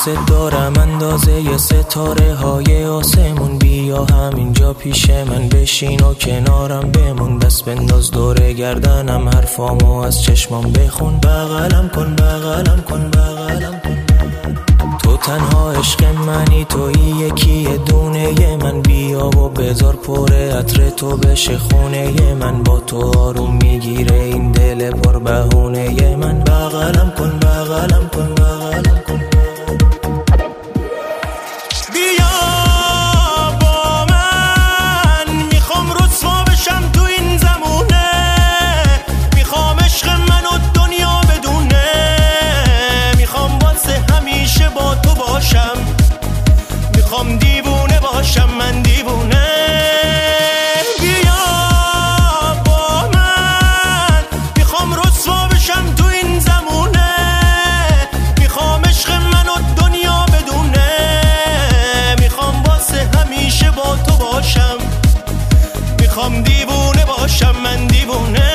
دوست دارم اندازه ی ستاره های آسمون. بیا همینجا پیش من بشین و کنارم بمون. دست بنداز دور گردنم، حرفامو از چشمام بخون. بغلم کن بغلم کن بغلم کن. تو تنها عشق منی، تویی یکی دونه من. بیا و بذار پر عطر تو بشه خونه من. با تو آروم میگیره این دل پر بهونه من. بغلم کن بغلم کن بغلم کن. بیا با من، میخوام رسوا بشم تو این زمونه. میخوام عشق من و دنیا بدونه. میخوام واسه همیشه با تو باشم. میخوام دیوونه باشم من دیوونه. بیا با من، میخوام رسوا بشم تو این زمونه. میخوام عشق من و دنیا بدونه. میخوام واسه همیشه با تو باشم. میخوام دیوونه باشم من دیوونه.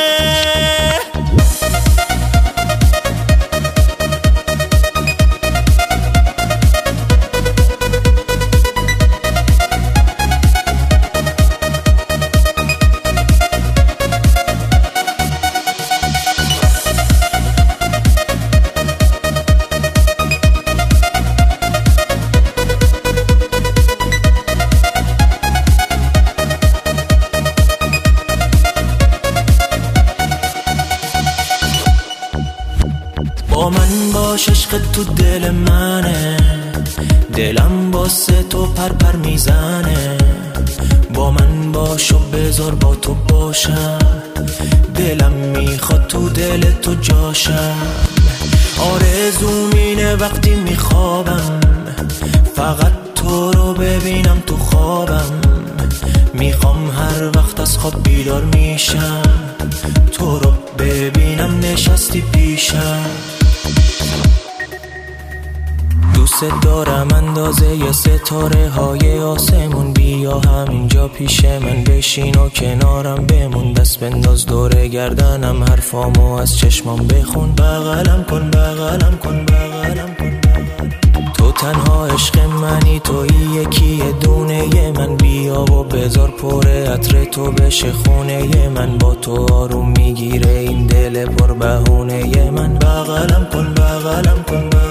با من باش، عشق تو دل منه. دلم واسه تو پر پر میزنه. با من باش و بذار با تو باشم. دلم میخواد تو دل تو جاشم. آرزوم اینه وقتی میخوابم فقط تو رو ببینم تو خوابم. میخوام هر وقت از خواب بیدار میشم تو رو ببینم نشستی پیشم. دوست دارم اندازه ی ستاره های آسمون. بیا همینجا پیش من بشین و کنارم بمون. دست بنداز دور گردنم، حرفامو از چشمام بخون. بغلم کن بغلم کن بغلم کن. تو تنها عشق منی، تویی یکی دونه من. بیا و بذار پر عطر تو بشه خونه من. با تو آروم میگیره این دل پر بهونه من. بغلم کن بغلم کن بغلم.